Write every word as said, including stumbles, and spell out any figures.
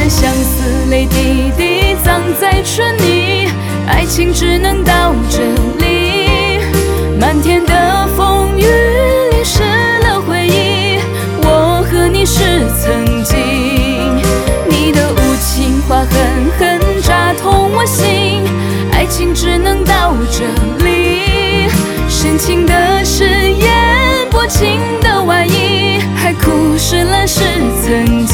相思泪滴滴葬在春泥，爱情只能到这里。漫天的风雨淋湿了回忆，我和你是曾经。你的无情话狠狠扎痛我心，爱情只能到这里。深情的誓言，薄情的外衣，还哭湿了是曾经。